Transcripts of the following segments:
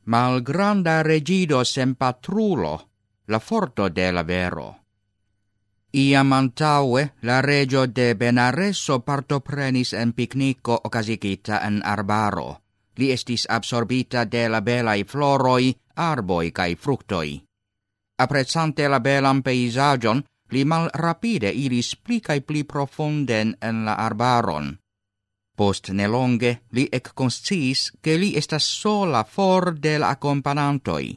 malgranda regido sem patrulo, la forto de la vero. Iam antaue la regio de Benareso partoprenis en picnico occasigita en arbaro. Li estis absorbita de la belai floroi, arboi cae fructoi. Apprezzante la belam peisagion, li mal rapide iris pli cae pli profunden en la arbaron. Post nelonge li consciis che li estas sola for de la accompagnantoi.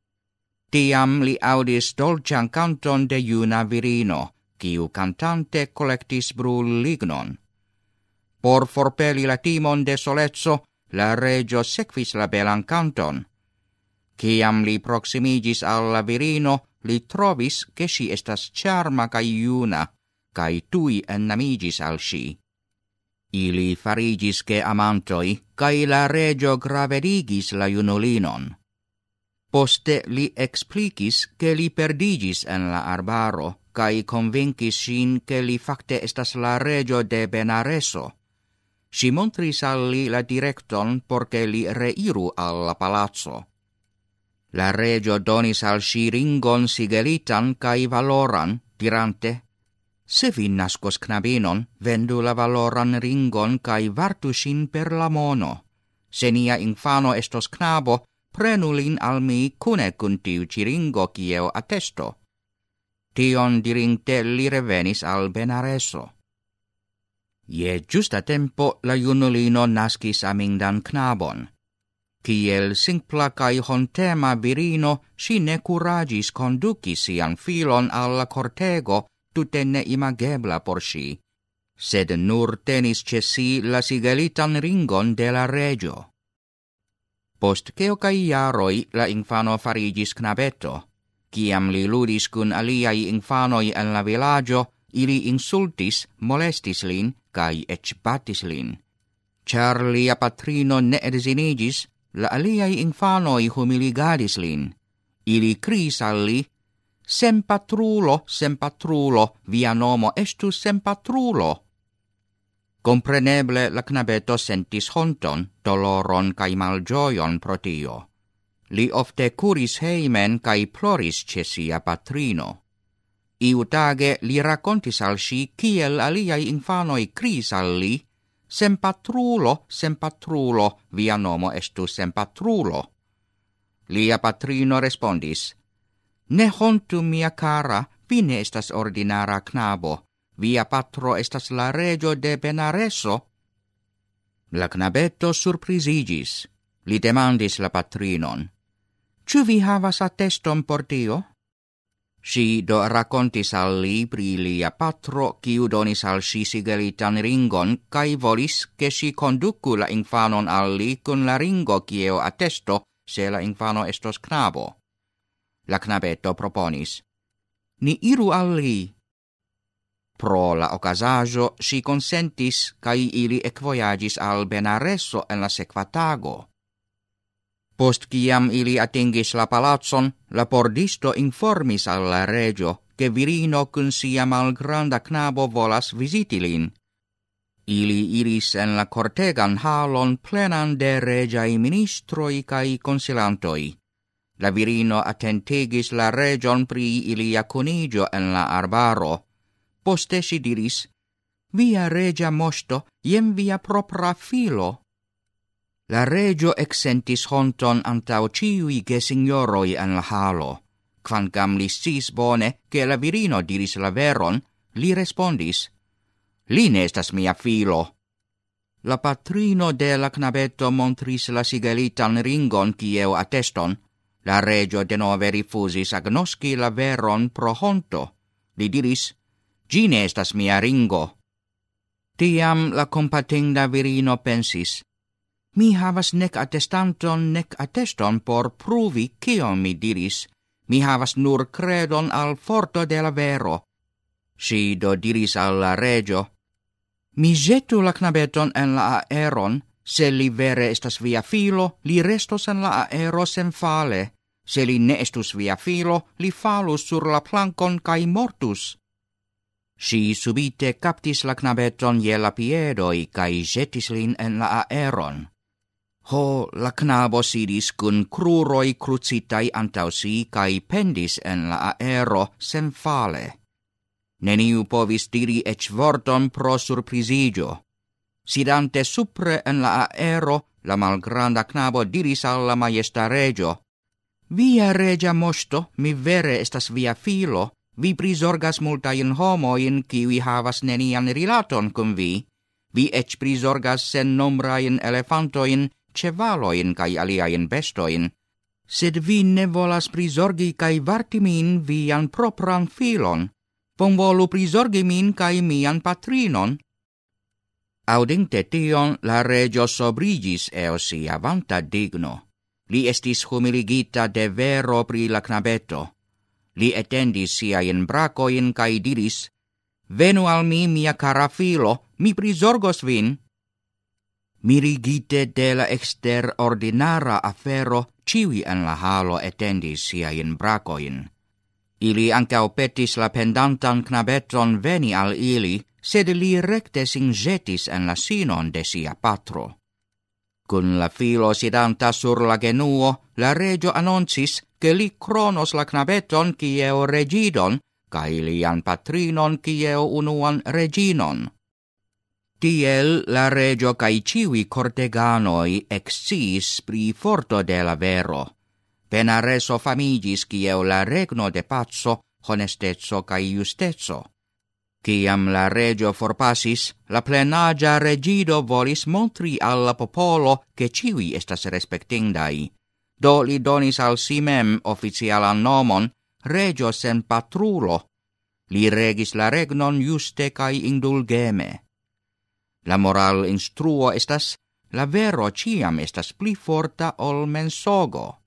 Tiam li audis dolcian canton de juna virino, quiu cantante collectis brul lignon. Por forpeli la timon de solezzo, la regio sequis la belan canton. Ciam li proximigis alla virino, li trovis che si estas charma cae juna, cae tui ennamigis al si. Ili farigis che amantoi, cae la regio gravedigis la junulinon. Poste li explicis che li perdigis en la arbaro, cae convincis sin che li facte estas la regio de Benareso. Si montris al li la directon porce li reiru alla palazzo. La regio donis al si ringon sigelitan cae valoran, dirante: "Se vi nascos knabinon, vendu la valoran ringon cae vartu sin per la mono. Se nia infano estos knabo, prenu lin al mi cune cun tiu ci ringo kieo attesto." Tion dirinte li revenis al Benareso. Je justa tempo la junulino nascis amindan knabon. Kiel simpla cae hontema virino, si ne curagis conduci sian filon alla cortego, tute ne imagebla por si, sed nur tenis ce si la sigelitan ringon de la regio. Post quelcae jaroi la infano farigis knabeto. Ciam li ludis cun aliai infanoi en la villaggio, ili insultis, molestis lin, cae ec batis lin. Char lia patrino ne edzinigis, la aliai infanoi humiligadis lin. Ili cris al li: sem patrulo, via nomo estu sem patrulo." Compreneble la knabeto sentis honton, doloron cae malgioion pro tio. Li ofte curis heimen cae ploris ce sia patrino. Iutage li racontis al si kiel aliai infanoi cris al li: sem patrulo, via nomo estu sem patrulo." Lia patrino respondis: "Ne hontu, mia cara, vi ne estas ordinara knabo. Via patro estas la regio de Benareso." La knabeto surprisigis. Li demandis la patrinon: "Ciu vi havas atteston por tio?" Si do racontis al li pri lia patro, quiu donis al si sigelitan ringon, cae volis che si conducu la infanon al li cun la ringo quieo attesto, se la infano estos knabo. La knabeto proponis: "Ni iru al li." Pro la ocasajo si consentis, cae ili ecvoyagis al Benareso en la sequa tago. Post ciam ili atingis la palazzon, la pordisto informis al la regio che virino cun sia malgranda knabo volas visiti lin. Ili iris en la cortegan halon plenan de regiai ministroi cae consilantoi. La virino attentigis la region pri ilia conigio en la arbaro. Poste si diris: "Via regia mosto, jem via propra filo." La regio exsentis honton antau ciui gesignoroi en la halo. Quancam li scis bone che la virino diris la veron, li respondis: "Li ne estas mia filo." La patrino de la knabeto montris la sigelitan ringon quieo atteston. La regio denove rifusis agnosci la veron pro honto. Li diris: "Gi ne estas mia ringo." Tiam la compatinda virino pensis: "Mi havas nec attestanton nec atteston por pruvi cion mi diris. Mi havas nur credon al forto de la vero." Si do diris al la regio: "Mi jetu la knabeton en la aeron. Se li vere estas via filo, li restos en la aero sen fale. Se li ne estus via filo, li falus sur la plankon cae mortus." Si subite captis la knabeton je la piedoi cae jetis lin en la aeron. Ho la knabo sidis kun kruroi crucitai antausi kai pendis en la aero sen fale. Neniu povis diri ec vorton pro surprisigio. Sidante supre en la aero, la malgranda knabo diris alla majesta regio: Via regia mosto, mi vere estas via filo, vi prisorgas multain homoin, kiwi havas nenian rilaton cum vi ec prisorgas sen nombrain elefantoin, cevaloin kai aliain bestoin, sed vi ne volas prisorgi kai varti min vian propran filon, bonvolu prisorgi min kai mian patrinon. Audinte tion, la regio sobrigis eo sia vanta digno. Li estis humiligita de vero pri la knabeto. Li etendis siain bracoin kai diris: Venu al mi, mia cara filo, mi prisorgos vin. Mirigite de la exterordinara afero, ciui en la halo etendis siain bracoin. Ili ancao petis la pendantan knabeton veni al ili, sed li recte singetis en la sinon de sia patro. Kun la filo sidanta sur la genuo, la regio annoncis che li kronos la knabeton kieo regidon, kai lian patrinon kieo unuan reginon. Tiel la regio kai ciui corteganoi exciis pri forto de la vero. Penareso famigis kieo la regno de pazzo, honestezzo kai justezzo. Ciam la regio forpasis, la plenagia regido volis montri alla popolo che ciui estas respectindai. Do li donis al si mem officialan nomon regio sen patrulo. Li regis la regnon juste kai indulgeme. La moral instruo estas: la vero ciam estas pli forta ol mensogo.